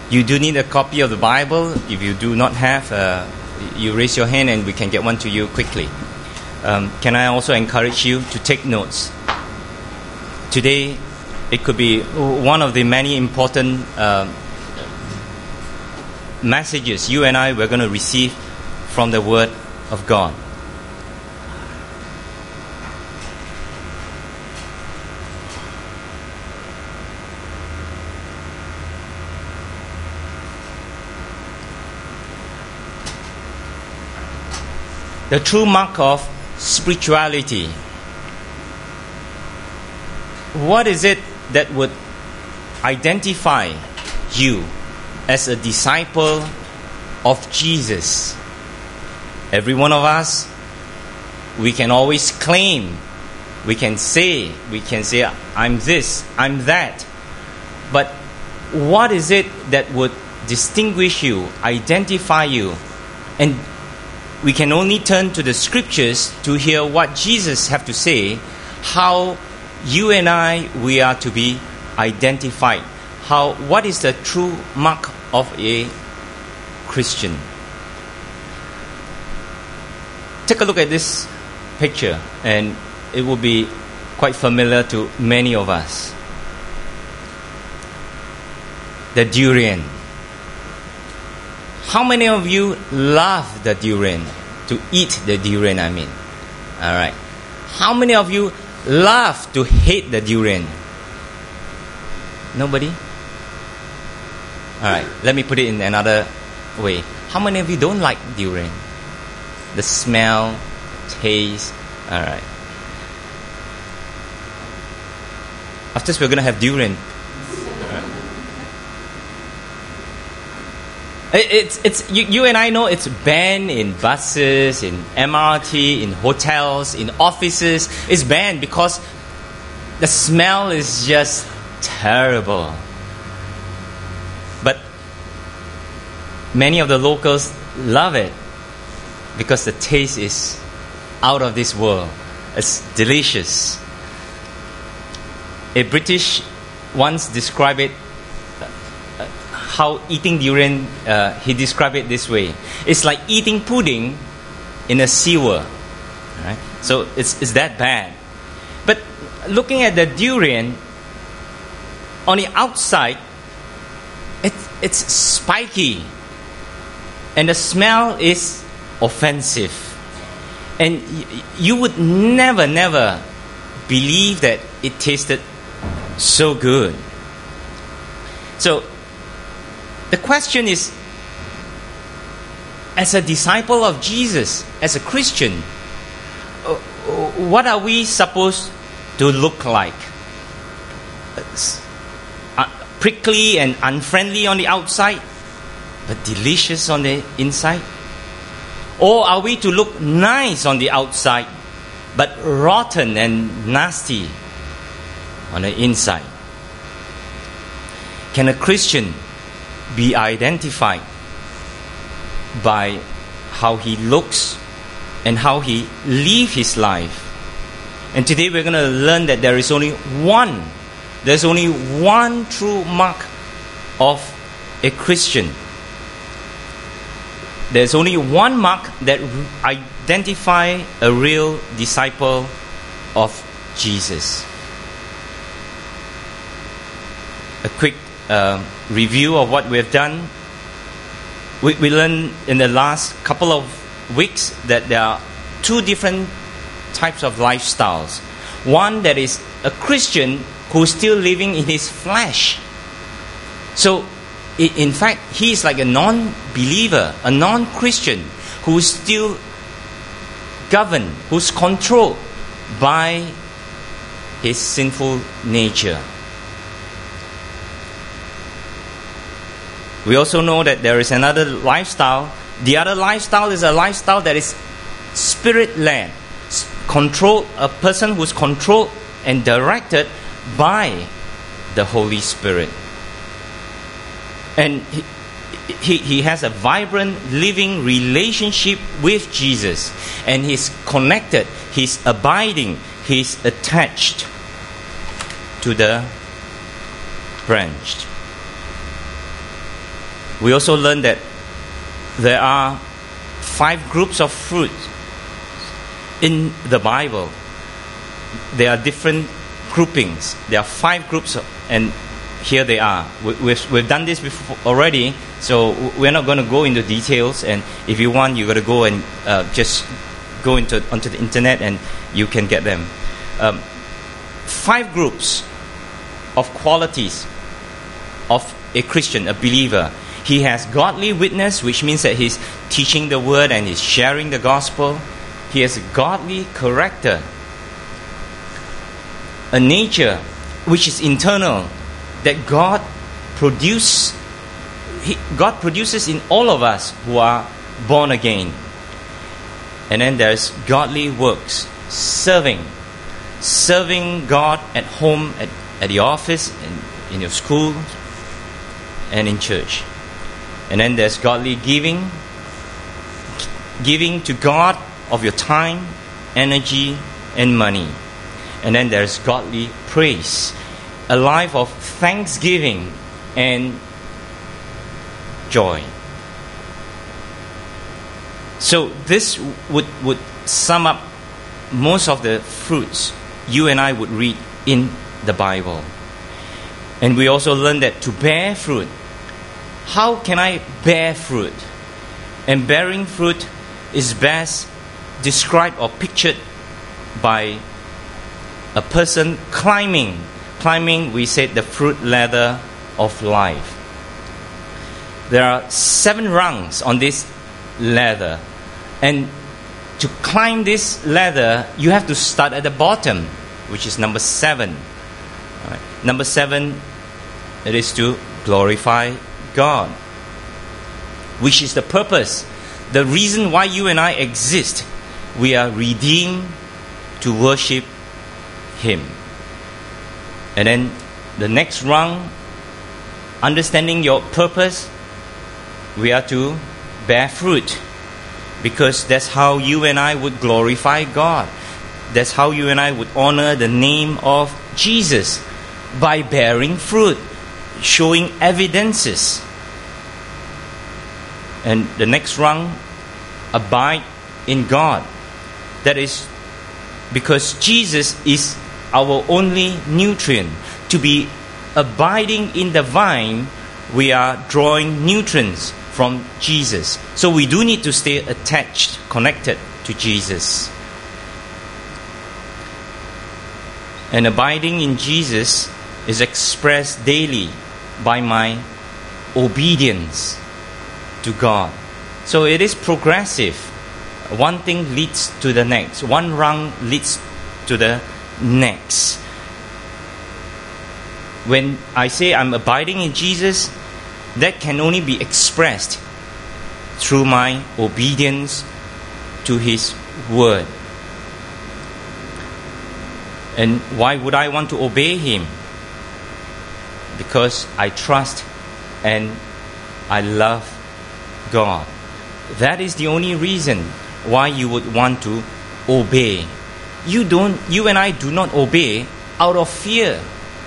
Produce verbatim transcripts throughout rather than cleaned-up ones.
You do need a copy of the Bible. If you do not have, uh, you raise your hand and we can get one to you quickly. Um, can I also encourage you to take notes? Today, it could be one of the many important uh, messages you and I were going to receive from the Word of God. The true mark of spirituality. What is it that would identify you as a disciple of Jesus? Every one of us, we can always claim, we can say, we can say, I'm this, I'm that. But what is it that would distinguish you, identify you? And we can only turn to the scriptures to hear what Jesus have to say, how you and I, we are to be identified. How, what is the true mark of a Christian? Take a look at this picture, and it will be quite familiar to many of us. The durian. How many of you love the durian? To eat the durian, I mean. Alright. How many of you love to hate the durian? Nobody? Alright, let me put it in another way. How many of you don't like durian? The smell, taste. Alright. After this, we're going to have durian. It's it's you, you and I know it's banned in buses, in M R T, in hotels, in offices. It's banned because the smell is just terrible. But many of the locals love it because the taste is out of this world. It's delicious. A British once described it, how eating durian, uh, he described it this way. It's like eating pudding in a sewer. Right? So it's, it's that bad. But looking at the durian, on the outside, it, it's spiky. And the smell is offensive. And y- you would never, never believe that it tasted so good. So, the question is, as a disciple of Jesus, as a Christian, what are we supposed to look like? Uh, prickly and unfriendly on the outside, but delicious on the inside? Or are we to look nice on the outside, but rotten and nasty on the inside? Can a Christian be identified by how he looks and how he lives his life? And today we're going to learn that there is only one, there's only one true mark of a Christian. There's only one mark that identifies a real disciple of Jesus. A quick uh, review of what we've done. We, we learned in the last couple of weeks that there are two different types of lifestyles. One that is a Christian who's still living in his flesh. So, in fact, he is like a non-believer, a non-Christian who's still governed, who's controlled by his sinful nature. We also know that there is another lifestyle. The other lifestyle is a lifestyle that is spirit-led, controlled, a person who's controlled and directed by the Holy Spirit. And he, he, he has a vibrant, living relationship with Jesus. And he's connected, he's abiding, he's attached to the branch. We also learned that there are five groups of fruit in the Bible. There are different groupings. There are five groups, of, and here they are. We, we've, we've done this before already, so we're not going to go into details. And if you want, you've got to go and uh, just go into onto the internet, and you can get them. Um, five groups of qualities of a Christian, a believer. He has godly witness, which means that he's teaching the word and he's sharing the gospel. He has a godly character, a nature which is internal, that God produce, he, God produces in all of us who are born again. And then there's godly works, serving, serving God at home, at, at the office, in, in your school, and in church. And then there's godly giving, giving to God of your time, energy, and money. And then there's godly praise, a life of thanksgiving and joy. So this would, would sum up most of the fruits you and I would read in the Bible. And we also learned that to bear fruit, how can I bear fruit? And bearing fruit is best described or pictured by a person climbing. Climbing, we said, the fruit ladder of life. There are seven rungs on this ladder. And to climb this ladder, you have to start at the bottom, which is number seven. All right. Number seven, it is to glorify God, which is the purpose, the reason why you and I exist. We are redeemed to worship Him. And then the next rung, understanding your purpose, we are to bear fruit, because that's how you and I would glorify God. That's how you and I would honor the name of Jesus, by bearing fruit, showing evidences. And the next rung, abide in God. That is because Jesus is our only nutrient. To be abiding in the vine, we are drawing nutrients from Jesus. So we do need to stay attached, connected to Jesus. And abiding in Jesus is expressed daily by my obedience to God. So it is progressive. One thing leads to the next. One rung leads to the next. When I say I'm abiding in Jesus, that can only be expressed through my obedience to His word. And why would I want to obey Him? Because I trust and I love God. That is the only reason why you would want to obey. You don't, you and I do not obey out of fear,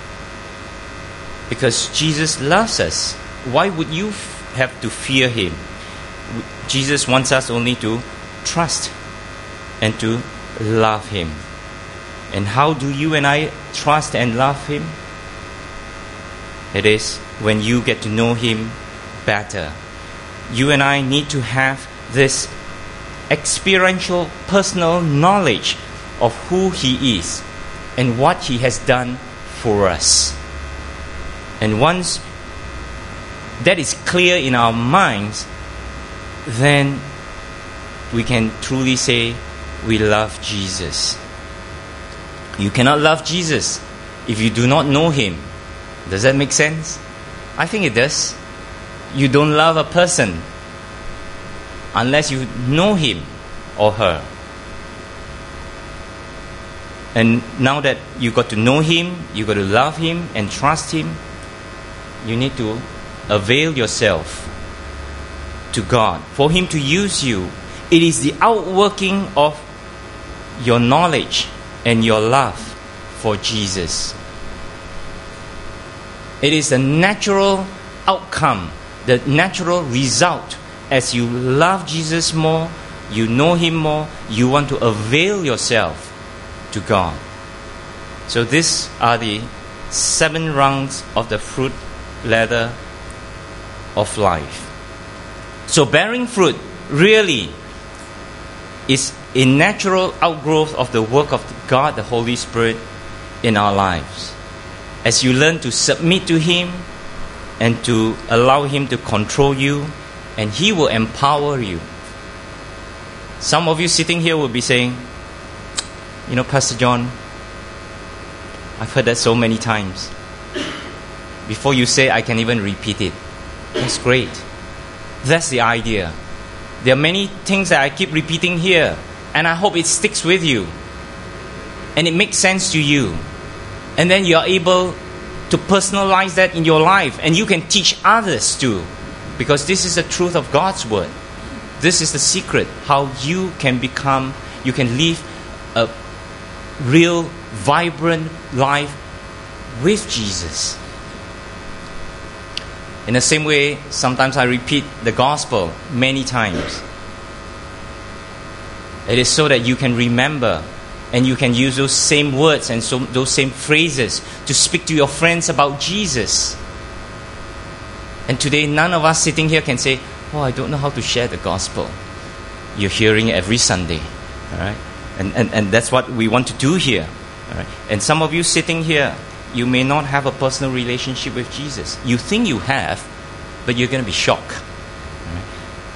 because Jesus loves us. Why would you f- have to fear Him? Jesus wants us only to trust and to love Him. And how do you and I trust and love Him? It is when you get to know Him better. You and I need to have this experiential, personal knowledge of who He is and what He has done for us. And once that is clear in our minds, then we can truly say we love Jesus. You cannot love Jesus if you do not know Him. Does that make sense? I think it does. You don't love a person unless you know him or her. And now that you got to know Him, you got to love Him and trust Him, you need to avail yourself to God for Him to use you. It is the outworking of your knowledge and your love for Jesus. It is a natural outcome the natural result, as you love Jesus more, you know Him more, you want to avail yourself to God. So these are the seven rungs of the fruit ladder of life. So bearing fruit really is a natural outgrowth of the work of God, the Holy Spirit, in our lives. As you learn to submit to Him and to allow Him to control you, and He will empower you. Some of you sitting here will be saying, you know, Pastor John, I've heard that so many times. Before you say, I can even repeat it. That's great. That's the idea. There are many things that I keep repeating here, and I hope it sticks with you and it makes sense to you. And then you are able to personalize that in your life, and you can teach others too, because this is the truth of God's Word. This is the secret, how you can become, you can live a real, vibrant life with Jesus. In the same way, sometimes I repeat the gospel many times. It is so that you can remember, and you can use those same words and so, those same phrases to speak to your friends about Jesus. And today, none of us sitting here can say, oh, I don't know how to share the gospel. You're hearing it every Sunday. All right? And, and, and that's what we want to do here. All right? And some of you sitting here, you may not have a personal relationship with Jesus. You think you have, but you're going to be shocked. All right?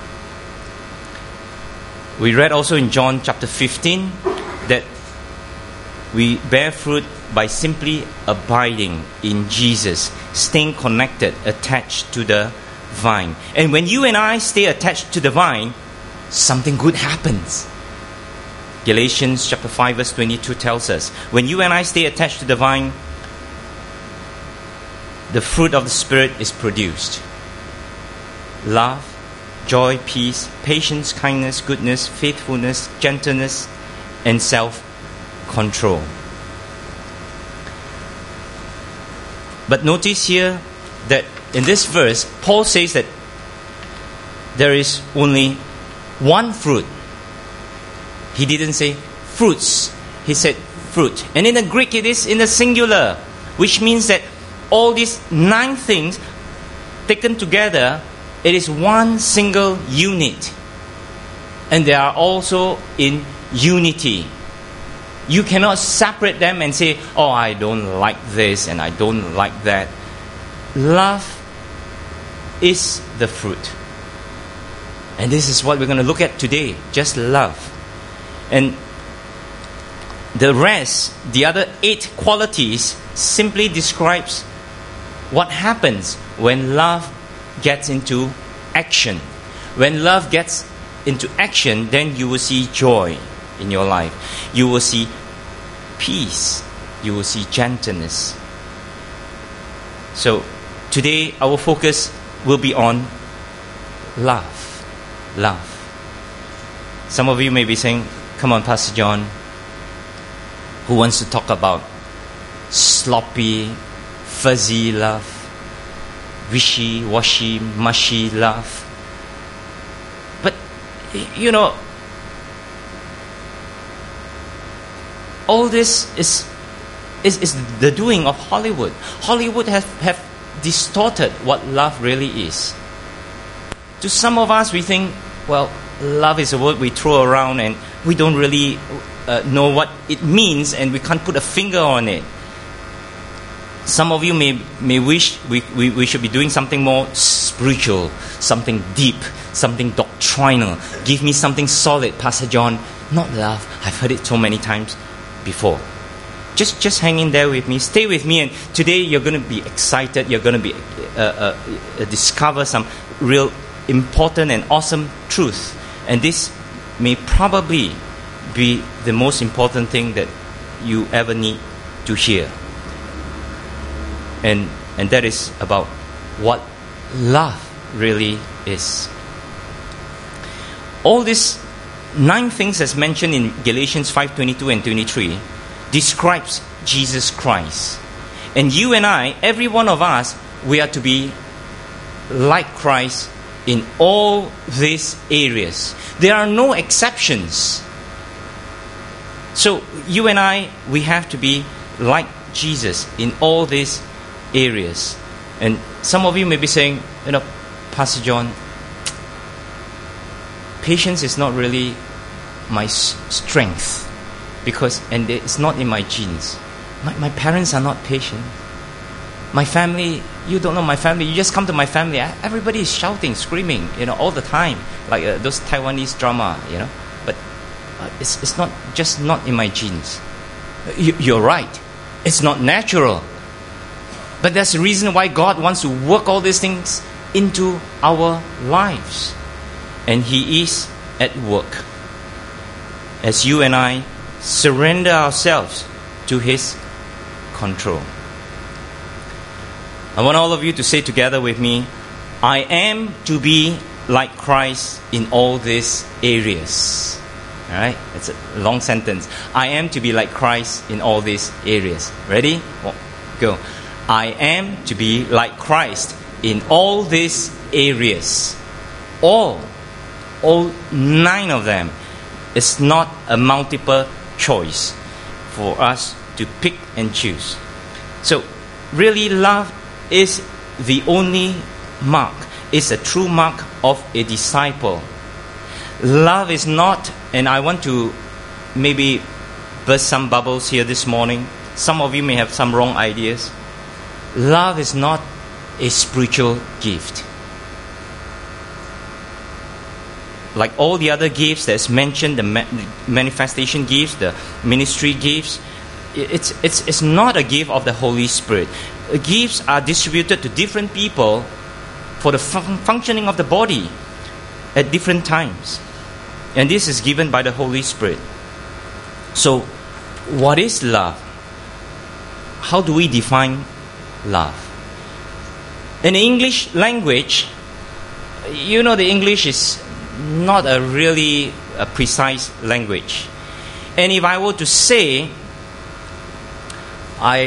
We read also in John chapter fifteen that we bear fruit by simply abiding in Jesus, staying connected, attached to the vine. And when you and I stay attached to the vine, something good happens. Galatians chapter five verse twenty-two tells us, when you and I stay attached to the vine, the fruit of the Spirit is produced. Love, joy, peace, patience, kindness, goodness, faithfulness, gentleness, and self-control. But notice here that in this verse, Paul says that there is only one fruit. He didn't say fruits. He said fruit. And in the Greek it is in the singular, which means that all these nine things taken together, it is one single unit. And they are also in unity. You cannot separate them and say, oh, I don't like this and I don't like that. Love is the fruit. And this is what we're going to look at today. Just love. And the rest, the other eight qualities, simply describes what happens when love gets into action. When love gets into action, then you will see joy in your life. You will see peace. You will see gentleness. So today our focus will be on love. Love. Some of you may be saying, come on, Pastor John, who wants to talk about sloppy, fuzzy love, wishy-washy, mushy love? But, you know, all this is, is, is the doing of Hollywood. Hollywood has have distorted what love really is. To some of us, we think, well, love is a word we throw around and we don't really uh, know what it means and we can't put a finger on it. Some of you may may wish we, we, we should be doing something more spiritual, something deep, something doctrinal. Give me something solid, Pastor John. Not love. I've heard it so many times before. Just just hang in there with me. Stay with me, and today you're going to be excited. You're going to be uh, uh, uh, discover some real important and awesome truth. And this may probably be the most important thing that you ever need to hear. And and that is about what love really is. All these nine things as mentioned in Galatians five twenty-two and twenty-three describes Jesus Christ. And you and I, every one of us, we are to be like Christ in all these areas. There are no exceptions. So you and I, we have to be like Jesus in all these areas. And some of you may be saying, you know, Pastor John, patience is not really my s- strength, because and it's not in my genes. My, my parents are not patient. My family, you don't know my family. You just come to my family, everybody is shouting, screaming, you know, all the time, like uh, those Taiwanese drama, you know. But uh, it's it's not just not in my genes. You, you're right. It's not natural. But that's the reason why God wants to work all these things into our lives. And He is at work as you and I surrender ourselves to His control. I want all of you to say together with me, I am to be like Christ in all these areas. All right? It's a long sentence. I am to be like Christ in all these areas. Ready? Well, go. I am to be like Christ in all these areas. All. All nine of them. It's not a multiple choice for us to pick and choose. So, really, love is the only mark. It's a true mark of a disciple. Love is not, and I want to maybe burst some bubbles here this morning. Some of you may have some wrong ideas. Love is not a spiritual gift. Like all the other gifts that's mentioned, the ma- manifestation gifts, the ministry gifts, it's, it's, it's not a gift of the Holy Spirit. Gifts are distributed to different people for the fun- functioning of the body at different times. And this is given by the Holy Spirit. So, what is love? How do we define love? In the English language, you know, the English is not a really a precise language. And if I were to say, I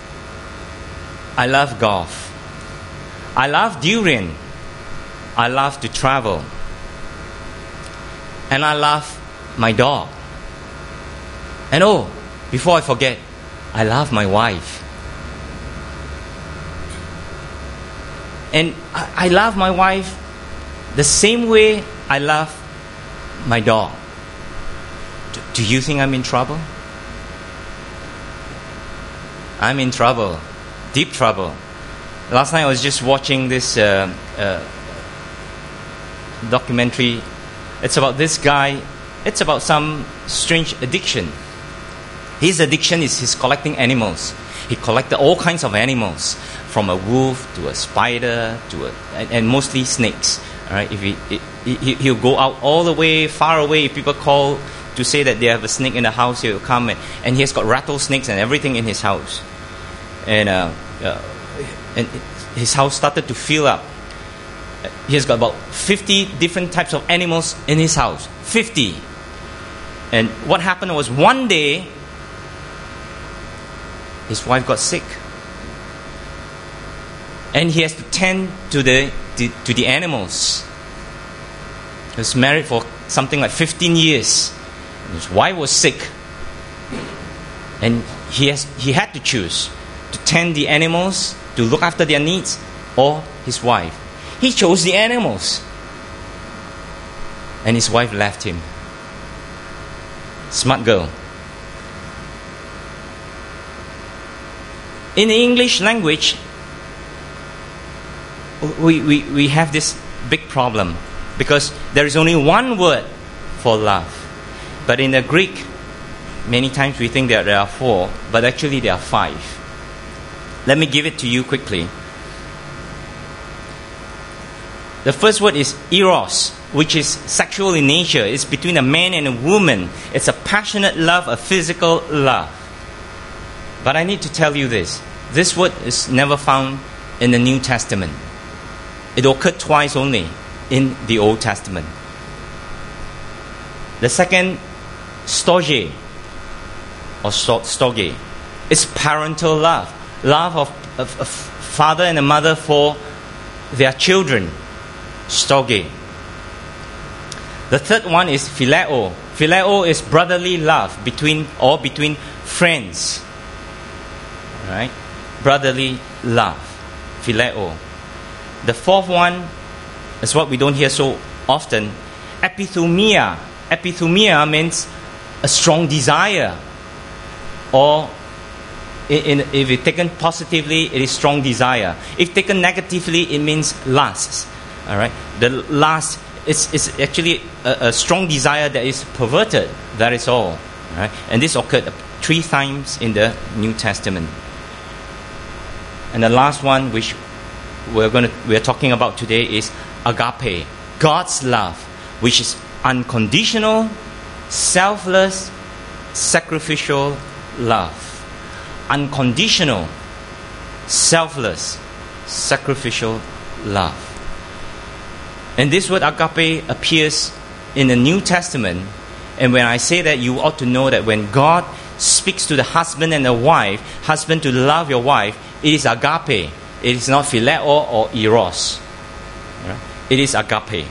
I love golf, I love durian, I love to travel, and I love my dog. And oh, before I forget, I love my wife. And I, I love my wife the same way I love my dog. Do, do you think I'm in trouble? I'm in trouble. Deep trouble. Last night I was just watching this uh, uh, documentary. It's about this guy. It's about some strange addiction. His addiction is he's collecting animals. He collected all kinds of animals, from a wolf to a spider to a, and, and mostly snakes. All right, if he, he he'll go out all the way far away. If people call to say that they have a snake in the house, he'll come and, and he has got rattlesnakes and everything in his house. And uh, uh, and his house started to fill up. He has got about fifty different types of animals in his house. fifty. And what happened was one day, his wife got sick. And he has to tend to the, the to the animals. He was married for something like fifteen years. And his wife was sick. And he has he had to choose to tend the animals, to look after their needs, or his wife. He chose the animals. And his wife left him. Smart girl. In the English language, we, we, we have this big problem because there is only one word for love. But in the Greek, many times we think that there are four, but actually there are five. Let me give it to you quickly. The first word is eros, which is sexual in nature. It's between a man and a woman. It's a passionate love, a physical love. But I need to tell you this. This word is never found in the New Testament. It occurred twice only in the Old Testament. The second, storge, or storge, is parental love. Love of, of, of father and a mother for their children, storge. The third one is phileo. Phileo is brotherly love between or between friends. Right? Brotherly love. Phileo. The fourth one is what we don't hear so often. Epithumia. Epithumia means a strong desire. Or in, in, if it's taken positively, it is strong desire. If taken negatively, it means lust. All right? The lust is, is actually a, a strong desire that is perverted. That is all. Right? And this occurred three times in the New Testament. And the last one, which we're going to we're talking about today, is agape, God's love, which is unconditional, selfless, sacrificial love. Unconditional, selfless, sacrificial love. And this word agape appears in the New Testament. And when I say that, you ought to know that when God speaks to the husband and the wife, husband to love your wife, it is agape. It is not phileo or eros. Right? It is agape.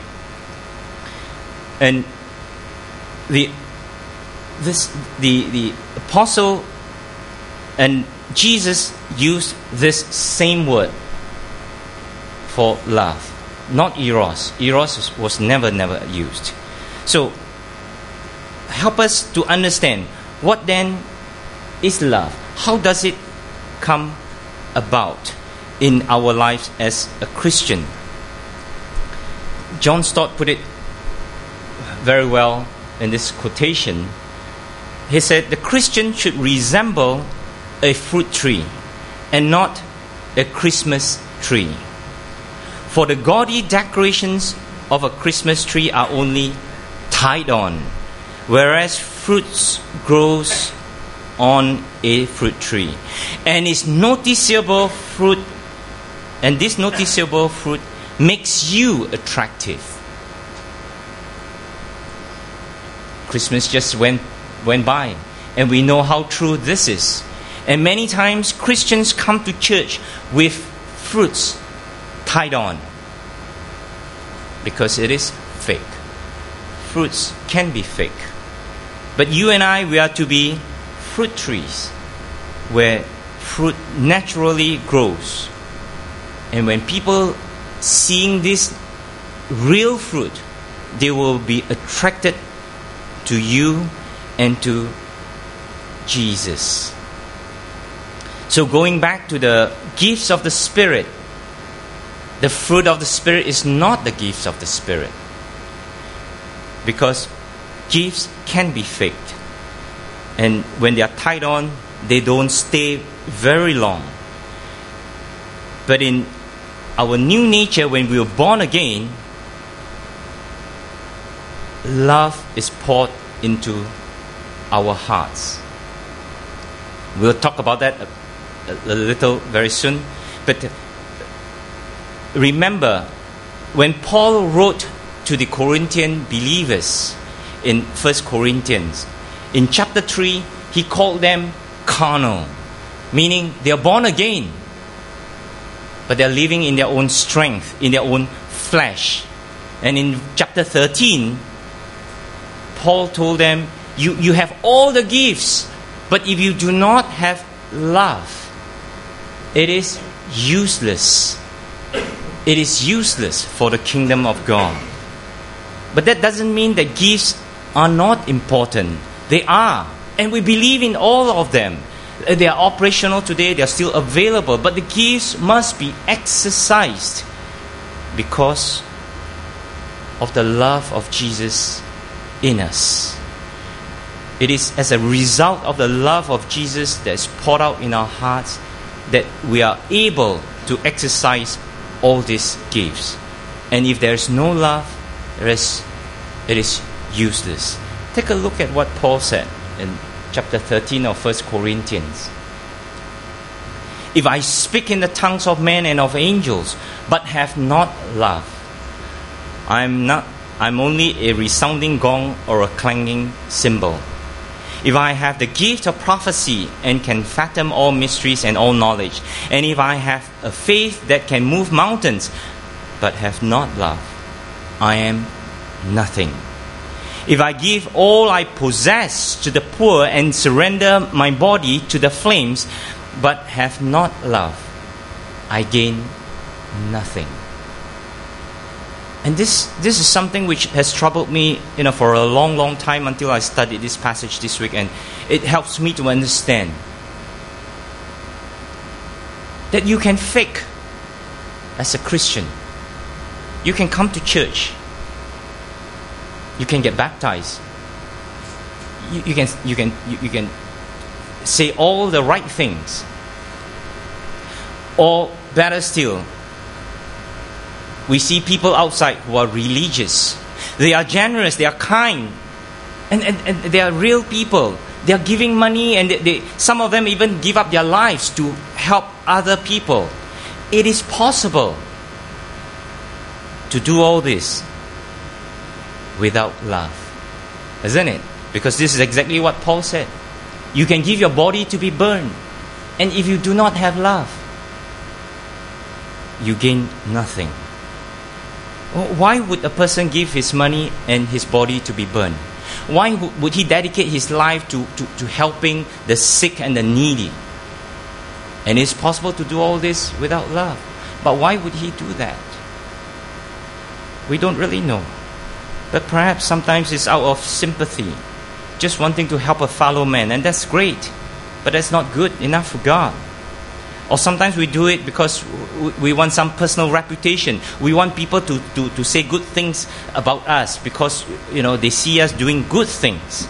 And the this the the apostle and Jesus used this same word for love, not eros. Eros was never never used. So help us to understand, what then is love? How does it come about in our lives as a Christian? John Stott put it very well in this quotation. He said, the Christian should resemble a fruit tree and not a Christmas tree. For the gaudy decorations of a Christmas tree are only tied on, whereas fruits grows on a fruit tree. And its noticeable fruit, and this noticeable fruit makes you attractive. Christmas just went went by, and we know how true this is. And many times Christians come to church with fruits tied on because it is fake. Fruits can be fake. But you and I, we are to be fruit trees where fruit naturally grows. And when people seeing this real fruit, they will be attracted to you and to Jesus. So going back to the gifts of the Spirit, the fruit of the Spirit is not the gifts of the Spirit. Because gifts can be faked. And when they are tied on, they don't stay very long. But in our new nature, when we were born again, love is poured into our hearts. We'll talk about that a, a, a little very soon. But remember, when Paul wrote to the Corinthian believers in First Corinthians, in chapter three, he called them carnal, meaning they are born again, but they are living in their own strength, in their own flesh. And in chapter thirteen, Paul told them, you, you have all the gifts, but if you do not have love, it is useless. It is useless for the kingdom of God. But that doesn't mean that gifts are not important. They are. And we believe in all of them. They are operational today. They are still available. But the gifts must be exercised because of the love of Jesus in us. It is as a result of the love of Jesus that is poured out in our hearts that we are able to exercise all these gifts. And if there is no love, there is, it is useless. Take a look at what Paul said in chapter thirteen of First Corinthians. If I speak in the tongues of men and of angels, but have not love, I am not. I'm only a resounding gong or a clanging cymbal. If I have the gift of prophecy and can fathom all mysteries and all knowledge, and if I have a faith that can move mountains, but have not love, I am nothing. If I give all I possess to the poor and surrender my body to the flames, but have not love, I gain nothing. And this this is something which has troubled me, you know, for a long, long time until I studied this passage this week, and it helps me to understand that you can fake as a Christian. You can come to church. You can get baptized. You, you can you can you, you can say all the right things. Or better still, we see people outside who are religious. They are generous, they are kind, and, and, and they are real people. They are giving money, and they, they, some of them even give up their lives to help other people. It is possible to do all this without love, isn't it? Because this is exactly what Paul said. You can give your body to be burned, and if you do not have love, you gain nothing. Why would a person give his money and his body to be burned? Why would he dedicate his life to, to, to helping the sick and the needy? And it's possible to do all this without love. But why would he do that? We don't really know. But perhaps sometimes it's out of sympathy, just wanting to help a fellow man, and that's great. But that's not good enough for God. Or sometimes we do it because we want some personal reputation. We want people to, to, to say good things about us because, you know, they see us doing good things.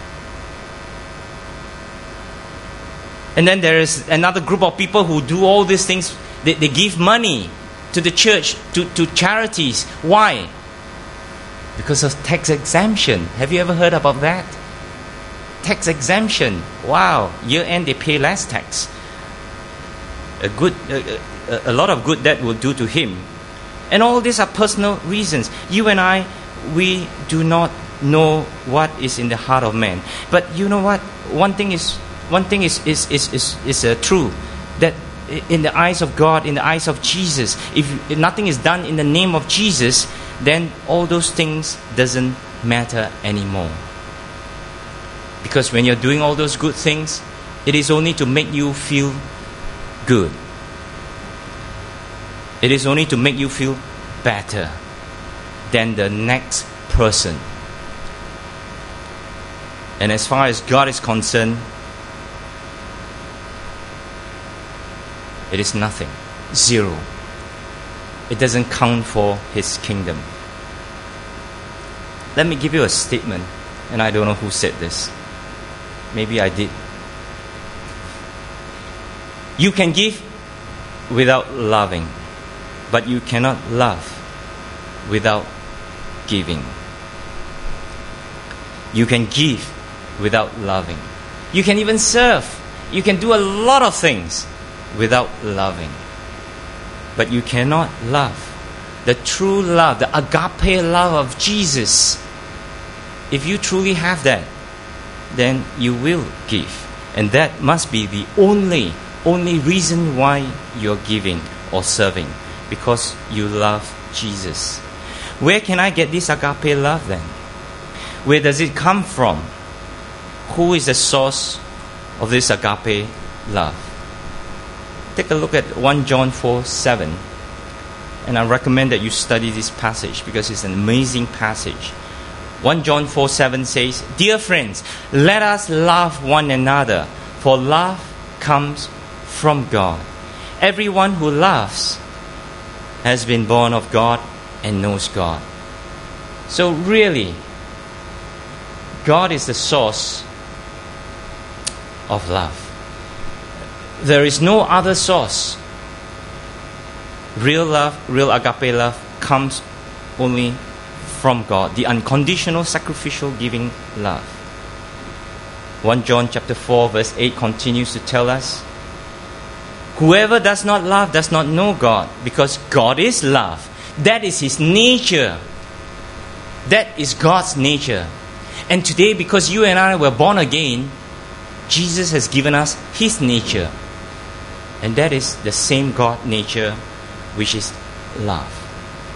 And then there is another group of people who do all these things. They, they give money to the church, to, to charities. Why? Because of tax exemption. Have you ever heard about that? Tax exemption. Wow. Year end they pay less tax. A good, a, a, a lot of good that will do to him. And all these are personal reasons. You and I, we do not know what is in the heart of man. But you know what? One thing is, one thing is is is is, is uh, true. That in the eyes of God, in the eyes of Jesus, if, if nothing is done in the name of Jesus, then all those things doesn't matter anymore. Because when you're doing all those good things, it is only to make you feel good. It is only to make you feel better than the next person. And as far as God is concerned, it is nothing. Zero. It doesn't count for His kingdom. Let me give you a statement, and I don't know who said this. Maybe I did. You can give without loving, but you cannot love without giving. You can give without loving. You can even serve. You can do a lot of things without loving. But you cannot love. The true love, the agape love of Jesus. If you truly have that, then you will give. And that must be the only Only reason why you're giving or serving, because you love Jesus. Where can I get this agape love then? Where does it come from? Who is the source of this agape love? Take a look at First John four seven. And I recommend that you study this passage because it's an amazing passage. First John four seven says, "Dear friends, let us love one another, for love comes from God. Everyone who loves has been born of God and knows God." So really, God is the source of love. There is no other source. Real love, real agape love comes only from God, the unconditional, sacrificial, giving love. First John chapter four verse eight continues to tell us, "Whoever does not love does not know God, because God is love." That is His nature. That is God's nature. And today, because you and I were born again, Jesus has given us His nature. And that is the same God nature, which is love.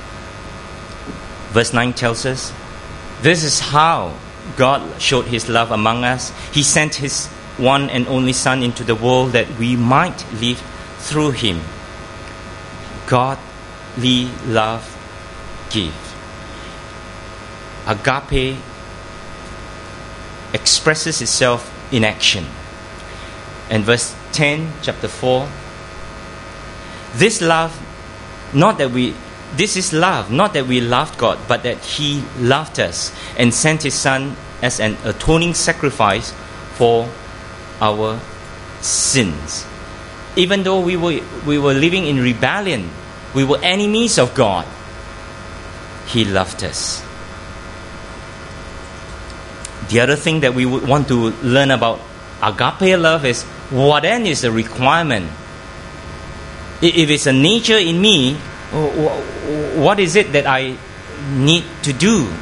Verse nine tells us, this is how God showed His love among us. He sent His one and only Son into the world that we might live through Him. Godly love gives. Agape expresses itself in action. And verse ten, chapter four, this love, not that we, this is love, not that we loved God, but that He loved us and sent His Son as an atoning sacrifice for our sins. Even though we were we were living in rebellion, we were enemies of God, He loved us. The other thing that we would want to learn about agape love is, what then is the requirement? If it's a nature in me, what is it that I need to do?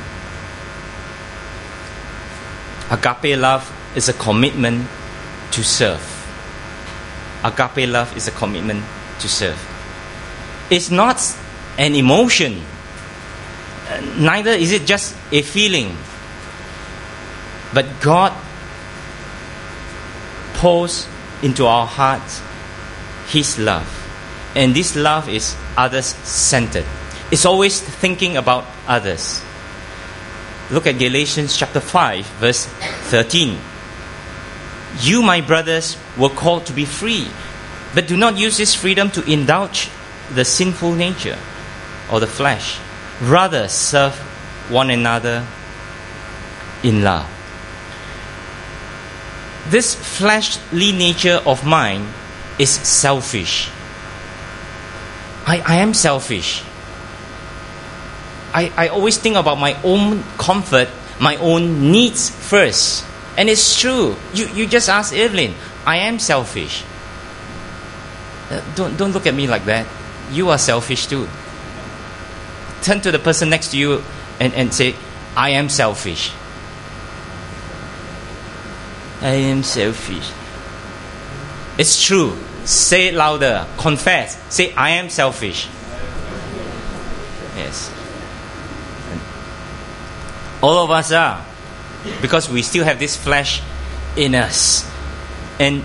Agape love is a commitment to serve. Agape love is a commitment to serve. It's not an emotion. Neither is it just a feeling. But God pours into our hearts His love. And this love is others-centered. It's always thinking about others. Look at Galatians chapter five, verse thirteen. You, my brothers, were called to be free, but do not use this freedom to indulge the sinful nature or the flesh. Rather, serve one another in love. This fleshly nature of mine is selfish. I, I am selfish. I, I always think about my own comfort, my own needs first. And it's true. You, you just ask Evelyn, I am selfish. Uh, don't, don't look at me like that. You are selfish too. Turn to the person next to you and, and say, I am selfish. I am selfish. It's true. Say it louder. Confess. Say, I am selfish. Yes. All of us are. Because we still have this flesh in us. And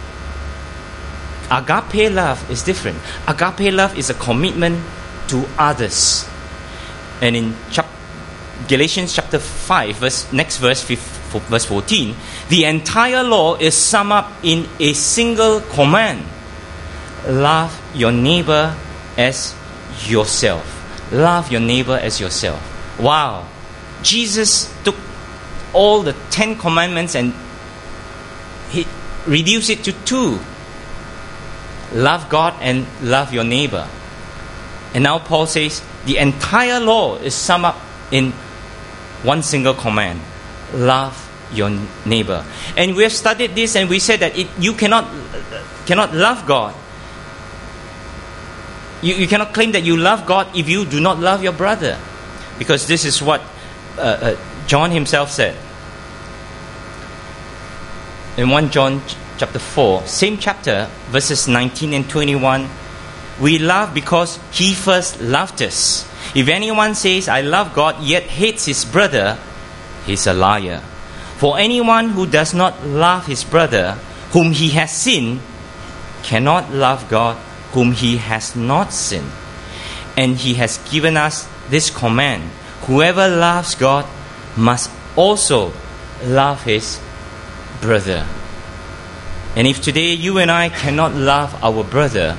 agape love is different. Agape love is a commitment to others. And in chap- Galatians chapter five, verse, next verse, verse fourteen, the entire law is summed up in a single command. Love your neighbor as yourself. Love your neighbor as yourself. Wow. Jesus took all the Ten Commandments and He reduced it to two. Love God and love your neighbor. And now Paul says the entire law is summed up in one single command. Love your neighbor. And we have studied this and we said that it, you cannot cannot love God. You, you cannot claim that you love God if you do not love your brother. Because this is what uh, uh, John himself said. In First John chapter four, same chapter, verses nineteen and twenty-one, we love because He first loved us. If anyone says, I love God, yet hates his brother, he's a liar. For anyone who does not love his brother, whom he has seen, cannot love God, whom he has not seen. And He has given us this command: whoever loves God must also love his brother. And if today you and I cannot love our brother,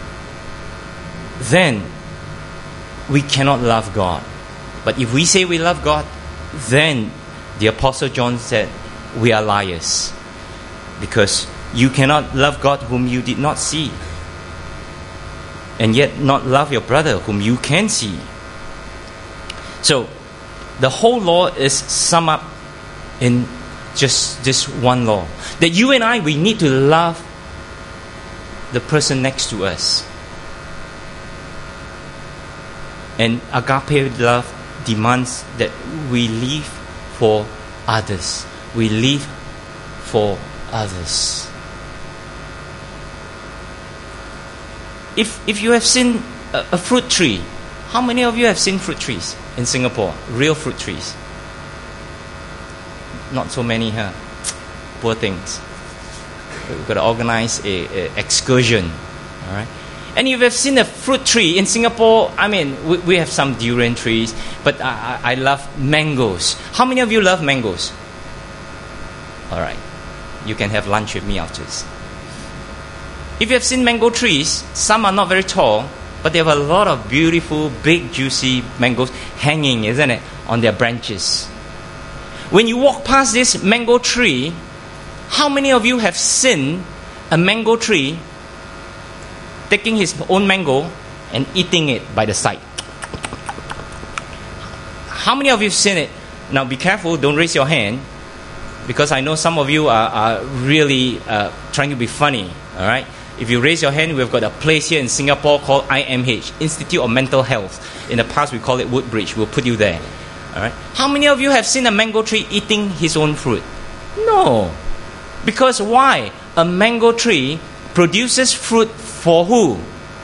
then we cannot love God. But if we say we love God, then the Apostle John said we are liars. Because you cannot love God whom you did not see, and yet not love your brother whom you can see. So the whole law is summed up in just this one law. That you and I, we need to love the person next to us. And agape love demands that we live for others. We live for others. If if you have seen a, a fruit tree How many of you have seen fruit trees in Singapore? Real fruit trees? Not so many, huh? Poor things. We've got to organize a, a excursion. All right. And if you've seen a fruit tree in Singapore, I mean, we, we have some durian trees, but I, I, I love mangoes. How many of you love mangoes? All right. You can have lunch with me after this. If you have seen mango trees, some are not very tall, but they have a lot of beautiful, big, juicy mangoes hanging, isn't it, on their branches. When you walk past this mango tree, how many of you have seen a mango tree taking his own mango and eating it by the side? How many of you have seen it? Now be careful, don't raise your hand, because I know some of you are, are really uh, trying to be funny, all right? If you raise your hand, we've got a place here in Singapore called I M H, Institute of Mental Health. In the past, we call it Woodbridge. We'll put you there. All right. How many of you have seen a mango tree eating his own fruit? No. Because why? A mango tree produces fruit for who?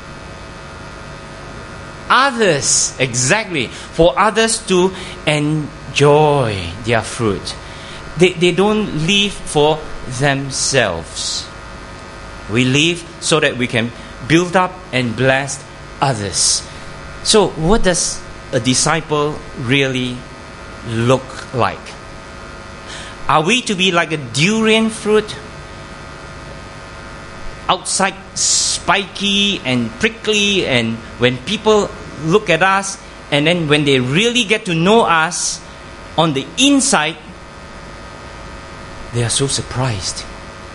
Others. Exactly. For others to enjoy their fruit. They, they don't live for themselves. We live so that we can build up and bless others. So what does a disciple really look like? Are we to be like a durian fruit? Outside spiky and prickly, and when people look at us, and then when they really get to know us, on the inside, they are so surprised.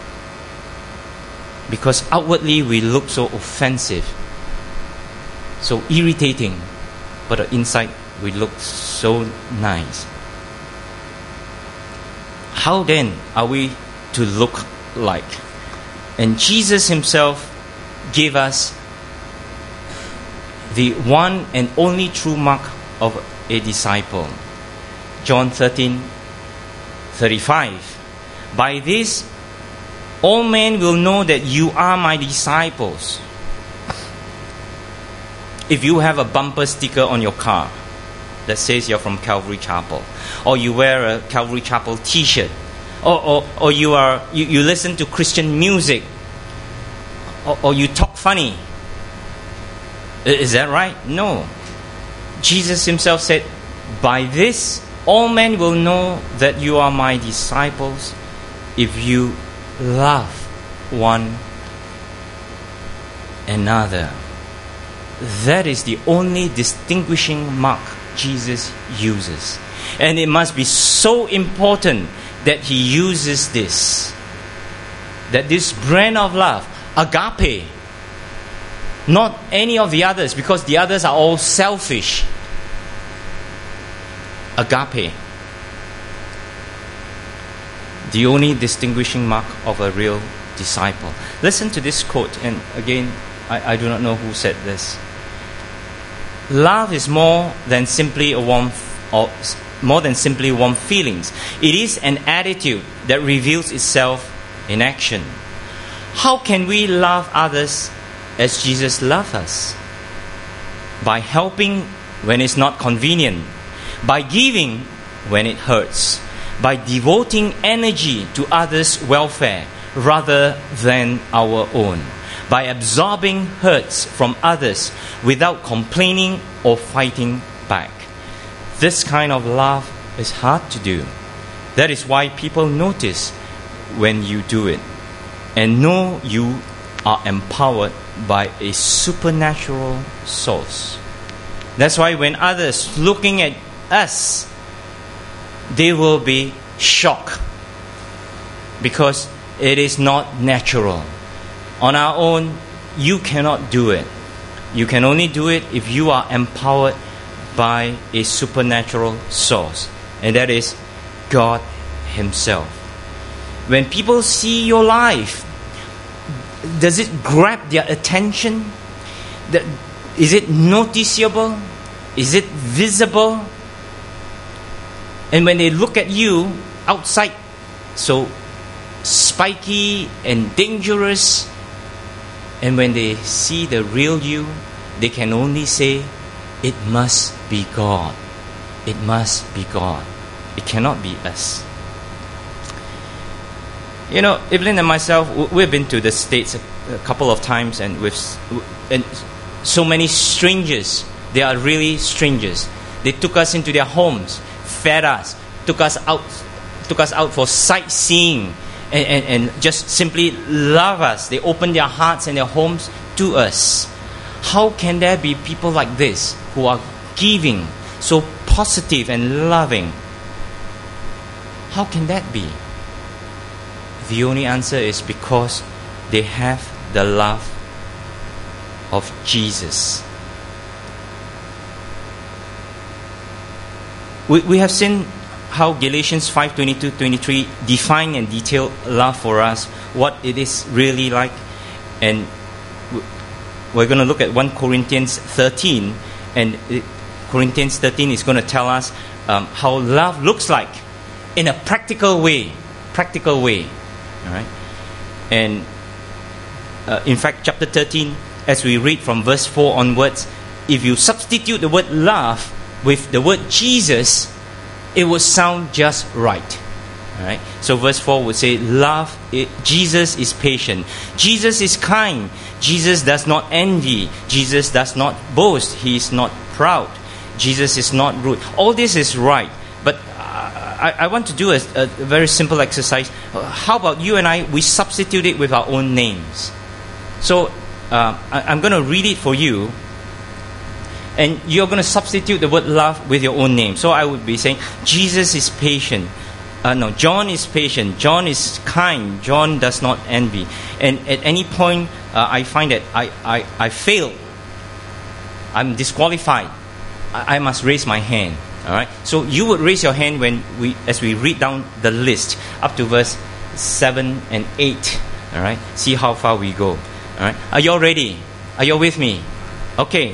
Because outwardly we look so offensive, so irritating, but inside we look so nice. How then are we to look like? And Jesus himself gave us the one and only true mark of a disciple. John thirteen thirty-five. By this all men will know that you are my disciples, if you have a bumper sticker on your car that says you're from Calvary Chapel, or you wear a Calvary Chapel t-shirt, or, or, or you, are, you, you listen to Christian music, or, or you talk funny. Is that right? No. Jesus himself said, by this all men will know that you are my disciples, if you love one another. That is the only distinguishing mark Jesus uses. And it must be so important that he uses this. That this brand of love, agape, not any of the others, because the others are all selfish. Agape, the only distinguishing mark of a real disciple. Listen to this quote, and again, I, I do not know who said this. Love is more than simply a warm, or more than simply warm feelings. It is an attitude that reveals itself in action. How can we love others as Jesus loved us? By helping when it's not convenient, by giving when it hurts, by devoting energy to others' welfare rather than our own, by absorbing hurts from others without complaining or fighting back. This kind of love is hard to do. That is why people notice when you do it and know you are empowered by a supernatural source. That's why when others looking at us, they will be shocked, because it is not natural. On our own, you cannot do it. You can only do it if you are empowered by a supernatural source, and that is God himself. When people see your life, does it grab their attention? Is it noticeable? Is it visible? And when they look at you outside, so spiky and dangerous, and when they see the real you, they can only say, it must be God. It must be God. It cannot be us. You know, Evelyn and myself, we've been to the States a, a couple of times, and with and so many strangers. They are really strangers. They took us into their homes, fed us, took us out, took us out for sightseeing, and, and, and just simply love us. They opened their hearts and their homes to us. How can there be people like this who are giving, so positive and loving? How can that be? The only answer is because they have the love of Jesus. We, we have seen how Galatians five twenty-two to twenty-three define and detail love for us, what it is really like. And we're going to look at First Corinthians thirteen, and Corinthians thirteen is going to tell us um, how love looks like in a practical way. Practical way. All right? And uh, in fact, chapter thirteen, as we read from verse four onwards, if you substitute the word love with the word Jesus, it would sound just right. All right? So verse four would say, love, it, Jesus is patient. Jesus is kind. Jesus does not envy. Jesus does not boast. He is not proud. Jesus is not rude. All this is right. But I, I want to do a, a very simple exercise. How about you and I, we substitute it with our own names. So uh, I, I'm going to read it for you, and you're going to substitute the word love with your own name. So I would be saying, Jesus is patient. Uh, no, John is patient. John is kind. John does not envy. And at any point, uh, I find that I, I, I fail. I'm disqualified. I, I must raise my hand. All right. So you would raise your hand when we, as we read down the list up to verse seven and eight. All right. See how far we go. All right. Are you all ready? Are you all with me? Okay.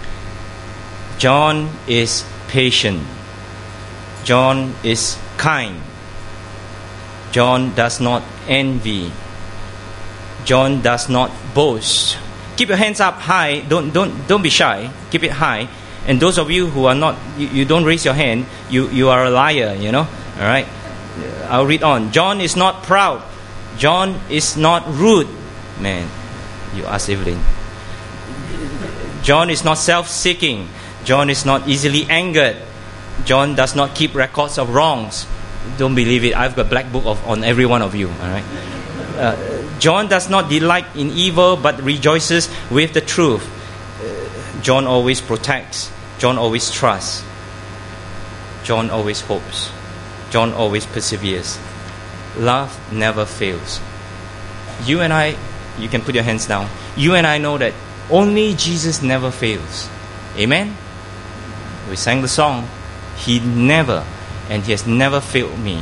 John is patient. John is kind. John does not envy. John does not boast. Keep your hands up high. Don't don't don't be shy. Keep it high. And those of you who are not, you, you don't raise your hand, you, you are a liar, you know. All right. I'll read on. John is not proud. John is not rude. Man, you ask Evelyn. John is not self-seeking. John is not easily angered. John does not keep records of wrongs. Don't believe it. I've got black book of, on every one of you. All right. Uh, John does not delight in evil, but rejoices with the truth. Uh, John always protects. John always trusts. John always hopes. John always perseveres. Love never fails. You and I, you can put your hands down. You and I know that only Jesus never fails. Amen? We sang the song. He never, and He has never failed me.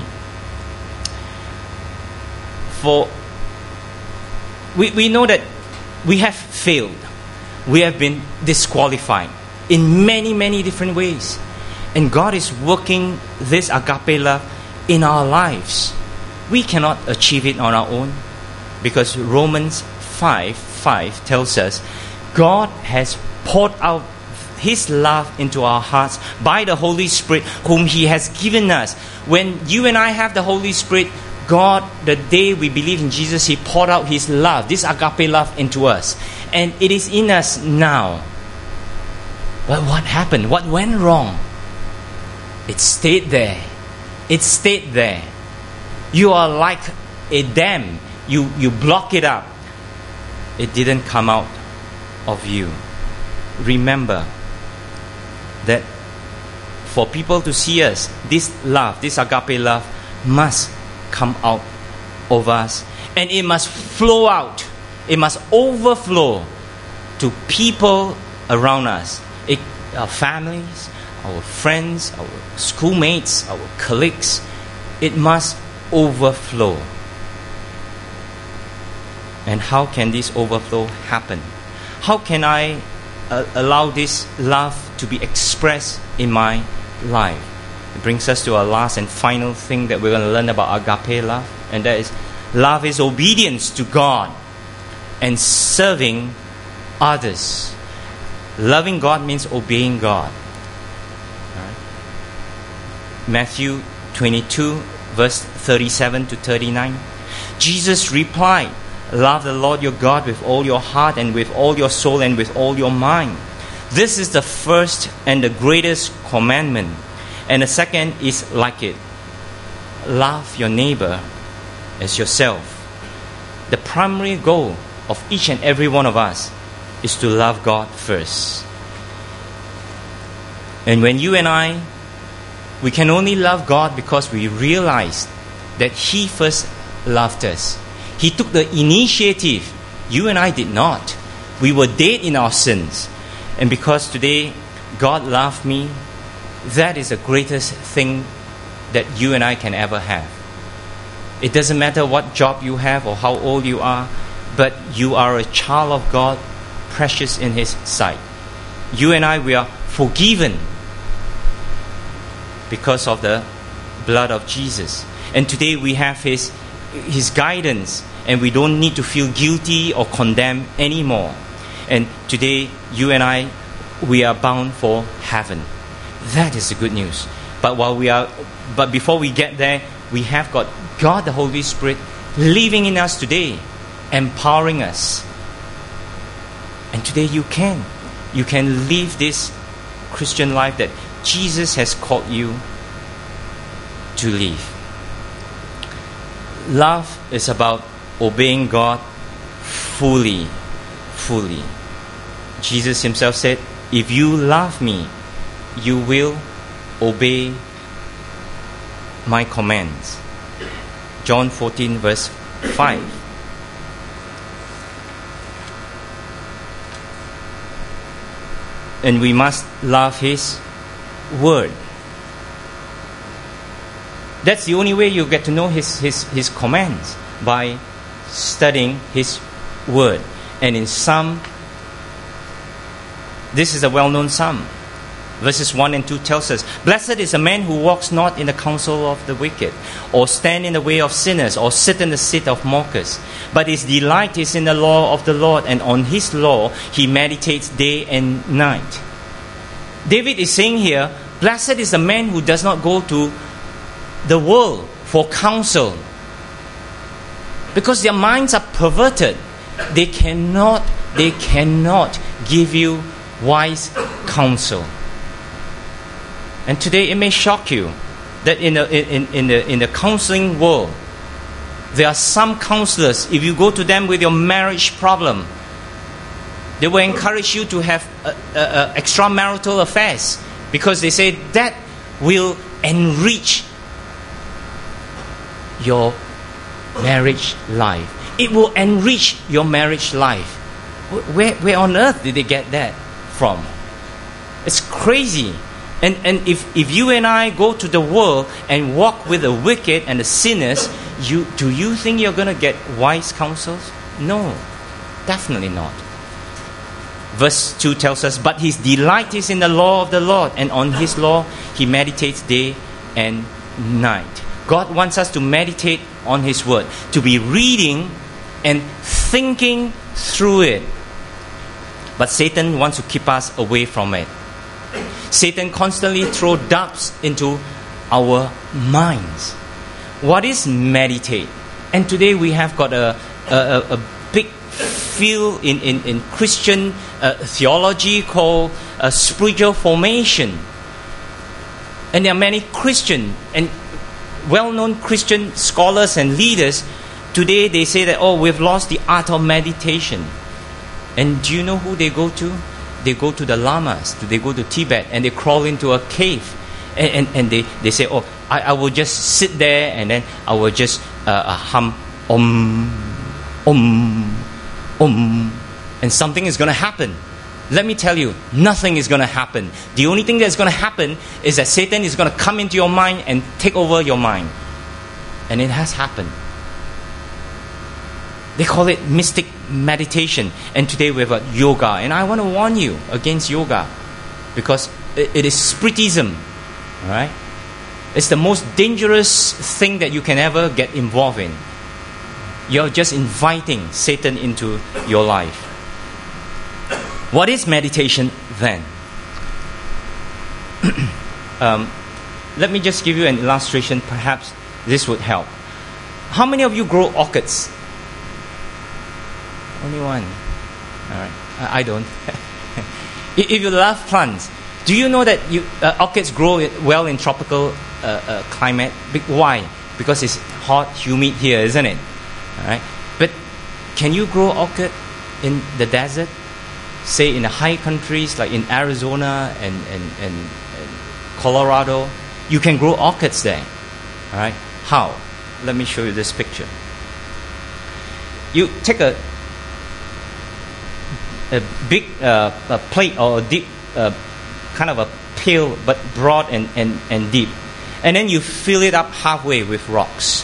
For we, we know that we have failed. We have been disqualified in many, many different ways. And God is working this agape love in our lives. We cannot achieve it on our own, because Romans five five tells us God has poured out His love into our hearts by the Holy Spirit whom He has given us. When you and I have the Holy Spirit, God, the day we believe in Jesus, He poured out His love, this agape love into us. And it is in us now. But what happened? What went wrong? It stayed there. It stayed there. You are like a dam. You, you block it up. It didn't come out of you. Remember that for people to see us, this love, this agape love must come out of us. And it must flow out. It must overflow to people around us. It, our families, our friends, our schoolmates, our colleagues. It must overflow. And how can this overflow happen? How can I uh, allow this love to be expressed in my life? It brings us to our last and final thing that we're going to learn about agape love, and that is love is obedience to God and serving others. Loving God means obeying God. Right? Matthew twenty-two, verse thirty-seven to thirty-nine. Jesus replied, love the Lord your God with all your heart and with all your soul and with all your mind. This is the first and the greatest commandment. And the second is like it. Love your neighbor as yourself. The primary goal of each and every one of us is to love God first. And when you and I, we can only love God because we realize that He first loved us. He took the initiative. You and I did not. We were dead in our sins. And because today God loved me, that is the greatest thing that you and I can ever have. It doesn't matter what job you have or how old you are, but you are a child of God, precious in His sight. You and I, we are forgiven because of the blood of Jesus. And today we have His, His guidance, and we don't need to feel guilty or condemned anymore. And today, you and I, we are bound for heaven. That is the good news. But while we are, but before we get there, we have got God the Holy Spirit living in us today, empowering us. And today you can. You can live this Christian life that Jesus has called you to live. Love is about obeying God fully. Fully. Jesus Himself said, if you love me, you will obey my commands. John fourteen, verse five. And we must love His word. That's the only way you get to know His, His, His commands, by studying His word. And in Psalm, this is a well-known Psalm. Verses one and two tells us, blessed is a man who walks not in the counsel of the wicked, or stand in the way of sinners, or sit in the seat of mockers. But his delight is in the law of the Lord, and on His law he meditates day and night. David is saying here, blessed is the man who does not go to the world for counsel, because their minds are perverted. They cannot, they cannot give you wise counsel. And today it may shock you that in the, in, in, the, in the counseling world, there are some counselors, if you go to them with your marriage problem, they will encourage you to have uh, uh, uh, extramarital affairs, because they say that will enrich your marriage life. It will enrich your marriage life. Where, where on earth did they get that from? It's crazy. And and if, if you and I go to the world and walk with the wicked and the sinners, you do you think you're going to get wise counsels? No, definitely not. Verse two tells us, but his delight is in the law of the Lord, and on His law he meditates day and night. God wants us to meditate on His word, to be reading and thinking through it. But Satan wants to keep us away from it. Satan constantly throws doubts into our minds. What is meditate? And today we have got a, a, a big field in, in, in Christian uh, theology called uh, spiritual formation. And there are many Christian and well-known Christian scholars and leaders. Today they say that, oh, we've lost the art of meditation. And do you know who they go to? They go to the lamas. They go to Tibet and they crawl into a cave. And, and, and they, they say, oh, I, I will just sit there and then I will just uh, uh, hum, om, om, om. And something is going to happen. Let me tell you, nothing is going to happen. The only thing that's going to happen is that Satan is going to come into your mind and take over your mind. And it has happened. They call it mystic meditation. And today we've got yoga. And I want to warn you against yoga, because it, it is spiritism. All right? It's the most dangerous thing that you can ever get involved in. You're just inviting Satan into your life. What is meditation? then. um, let me just give you an illustration. Perhaps this would help. How many of you grow orchids? Only one. All right. I, I don't. If you love plants, do you know that you, uh, orchids grow well in tropical uh, uh, climate? Why? Because it's hot, humid here, isn't it? All right. But can you grow orchid in the desert? Say in the high countries like in Arizona and, and, and, and Colorado, you can grow orchids there. All right. How? Let me show you this picture. You take a a big uh, a plate or a deep, uh, kind of a pail, but broad and, and, and deep. And then you fill it up halfway with rocks.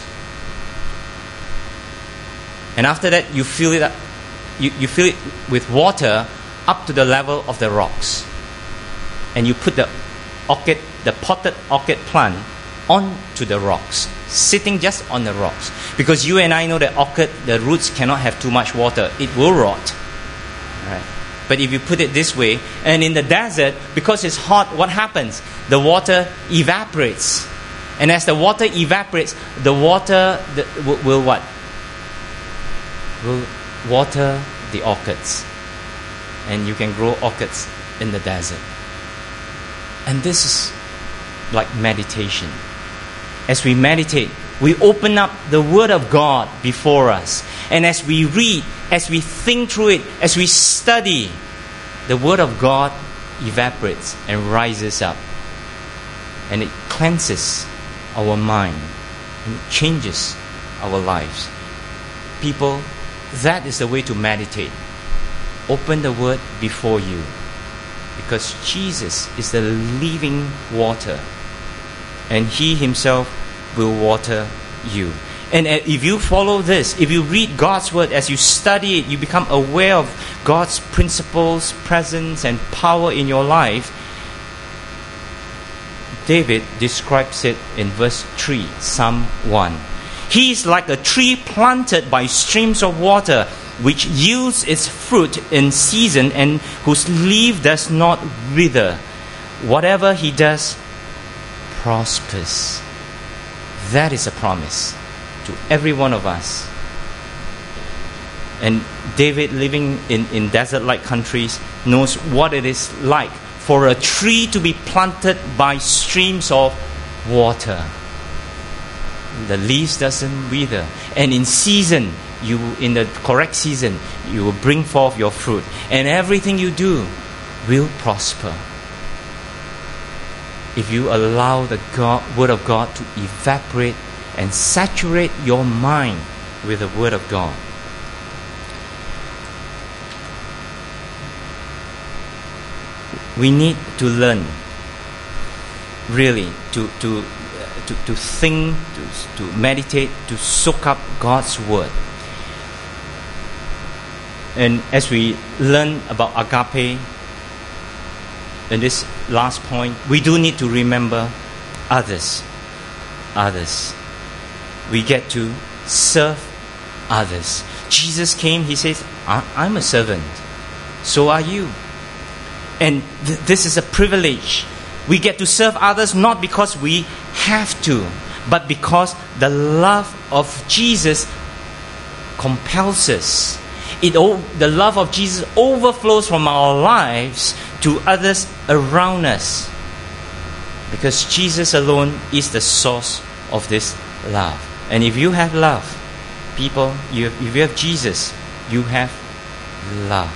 And after that, you fill it up, you, you fill it with water up to the level of the rocks. And you put the orchid, the potted orchid plant onto the rocks, sitting just on the rocks. Because you and I know that orchid, the roots cannot have too much water. It will rot. Right. But if you put it this way, and in the desert, because it's hot, what happens? The water evaporates. And as the water evaporates, the water the, will, will what? Will water the orchids. And you can grow orchids in the desert. And this is like meditation. As we meditate, we open up the Word of God before us. And as we read, as we think through it, as we study, the Word of God evaporates and rises up. And it cleanses our mind. And it changes our lives. People, that is the way to meditate. Open the Word before you. Because Jesus is the living water. And He Himself will water you. And if you follow this, if you read God's Word, as you study it, you become aware of God's principles, presence, and power in your life. David describes it in verse three, Psalm one. He is like a tree planted by streams of water, which yields its fruit in season and whose leaf does not wither. Whatever he does prospers. That is a promise to every one of us. And David, living in, in desert-like countries, knows what it is like for a tree to be planted by streams of water. The leaves doesn't wither. And in season, you in the correct season, you will bring forth your fruit. And everything you do will prosper. If you allow the God, Word of God to evaporate and saturate your mind with the Word of God. We need to learn, really, to to uh, to, to think, to, to meditate, to soak up God's Word. And as we learn about agape, in this last point, we do need to remember others. Others. We get to serve others. Jesus came, He says, I'm a servant. So are you. And th- this is a privilege. We get to serve others not because we have to, but because the love of Jesus compels us. It o- the love of Jesus overflows from our lives to others around us. Because Jesus alone is the source of this love. And if you have love, people, you have, if you have Jesus, you have love.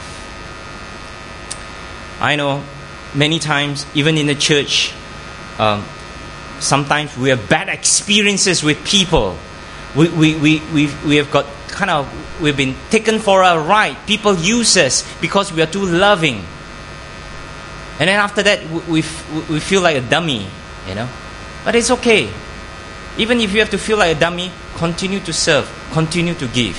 I know many times, even in the church, um, sometimes we have bad experiences with people. We, we, we, we, we have got kind of, we've been taken for a ride. People use us because we are too loving. And then after that, we, we, we feel like a dummy, you know. But it's okay. Even if you have to feel like a dummy, continue to serve, continue to give.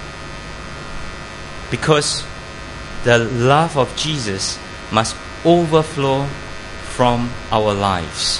Because the love of Jesus must overflow from our lives.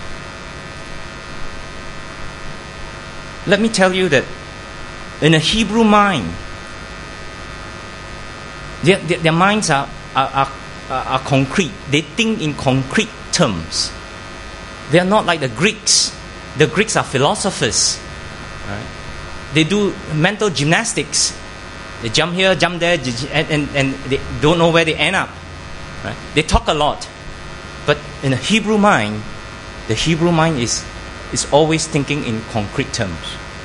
Let me tell you that in a Hebrew mind, their, their, their minds are, are, are uh, are concrete. They think in concrete terms. They are not like the Greeks. The Greeks are philosophers. Right? They do mental gymnastics. They jump here, jump there, and, and, and they don't know where they end up. Right? They talk a lot. But in the Hebrew mind, the Hebrew mind is, is always thinking in concrete terms.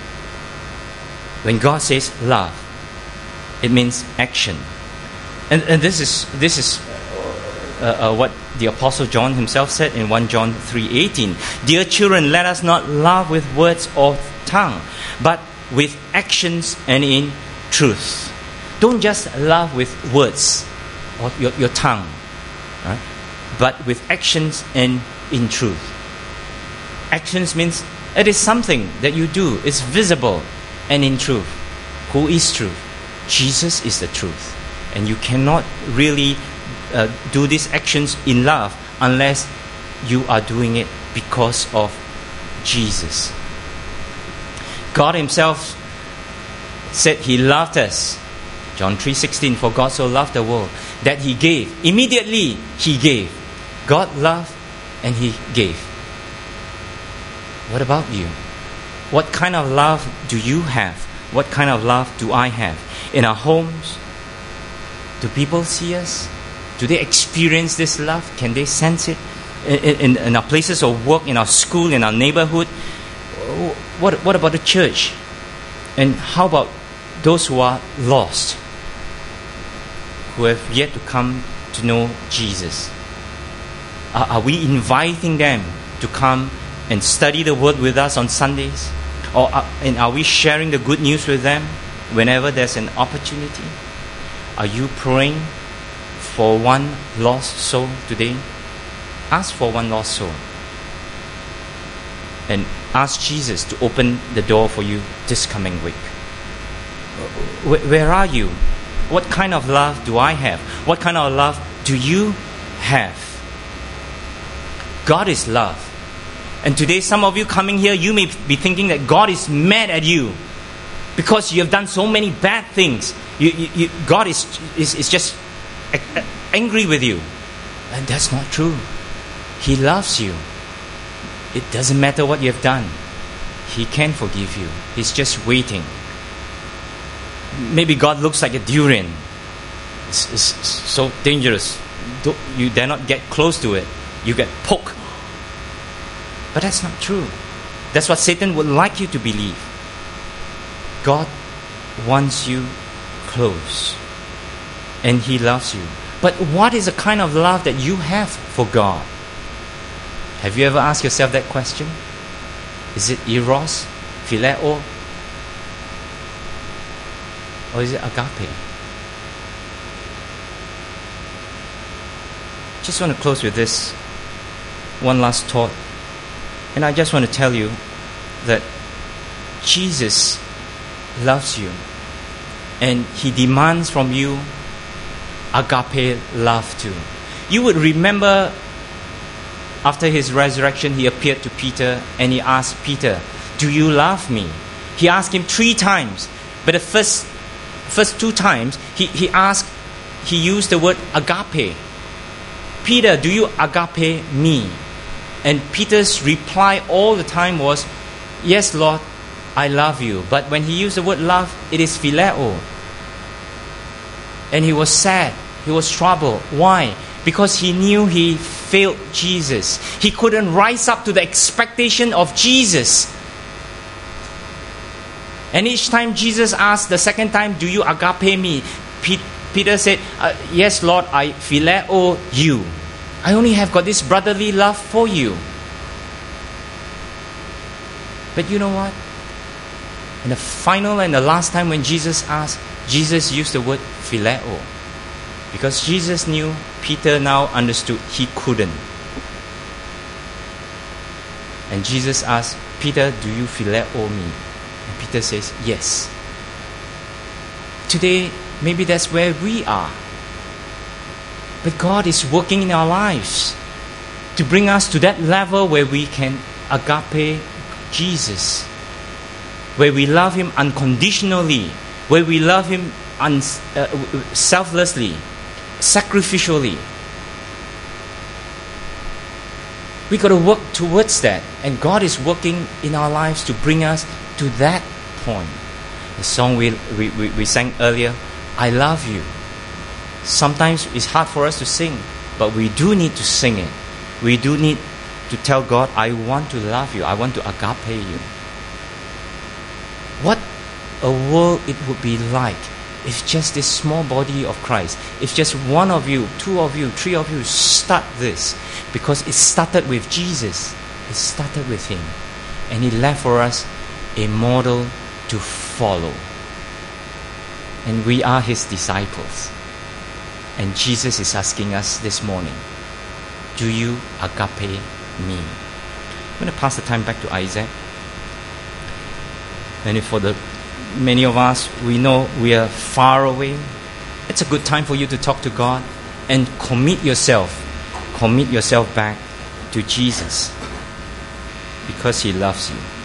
When God says love, it means action. And, and this is, this is uh, uh, what the Apostle John himself said in First John three eighteen. Dear children, let us not love with words or tongue, but with actions and in truth. Don't just love with words or your, your tongue, right? But with actions and in truth. Actions means it is something that you do. It's visible and in truth. Who is truth? Jesus is the truth. And you cannot really uh, do these actions in love unless you are doing it because of Jesus. God himself said he loved us. John three sixteen, for God so loved the world that he gave. Immediately he gave. God loved and he gave. What about you? What kind of love do you have? What kind of love do I have? In our homes, do people see us? Do they experience this love? Can they sense it? In, in, in our places of work, in our school, in our neighborhood? What, what about the church? And how about those who are lost? Who have yet to come to know Jesus? Are, are we inviting them to come and study the Word with us on Sundays? Or are, and are we sharing the good news with them whenever there's an opportunity? Are you praying for one lost soul today? Ask for one lost soul. And ask Jesus to open the door for you this coming week. Where are you? What kind of love do I have? What kind of love do you have? God is love. And today some of you coming here, you may be thinking that God is mad at you because you have done so many bad things. You, you, you, God is, is, is just angry with you. And that's not true. He loves you. It doesn't matter what you have done. He can forgive you. He's just waiting. Maybe God looks like a durian. It's, it's so dangerous. You dare not get close to it. You get poked. But that's not true. That's what Satan would like you to believe. God wants you close. And He loves you. But what is the kind of love that you have for God? Have you ever asked yourself that question? Is it eros, phileo, or is it agape? Just want to close with this one last thought. And I just want to tell you that Jesus loves you. And He demands from you agape love too. You would remember after His resurrection, He appeared to Peter and He asked Peter, do you love me? He asked him three times. But the first first two times, he, he asked, he used the word agape. Peter, do you agape me? And Peter's reply all the time was, yes, Lord, I love you. But when he used the word love, it is phileo. And he was sad. He was troubled. Why? Because he knew he failed Jesus. He couldn't rise up to the expectation of Jesus. And each time Jesus asked the second time, do you agape me? Pe- Peter said, uh, yes, Lord, I phileo you. I only have got this brotherly love for you. But you know what? And the final and the last time when Jesus asked, Jesus used the word phileo. Because Jesus knew, Peter now understood he couldn't. And Jesus asked, Peter, do you phileo me? And Peter says, yes. Today, maybe that's where we are. But God is working in our lives to bring us to that level where we can agape Jesus, where we love Him unconditionally, where we love Him un- uh, selflessly, sacrificially, We got to work towards that. And God is working in our lives to bring us to that point. The song we, we, we, we sang earlier, I love you. Sometimes it's hard for us to sing, but we do need to sing it. We do need to tell God, I want to love you. I want to agape you. What a world it would be like if just this small body of Christ, if just one of you, two of you, three of you start this. Because it started with Jesus. It started with Him. And He left for us a model to follow. And we are His disciples. And Jesus is asking us this morning, do you agape me? I'm going to pass the time back to Isaac. And for the many of us, we know we are far away. It's a good time for you to talk to God and commit yourself. Commit yourself back to Jesus because He loves you.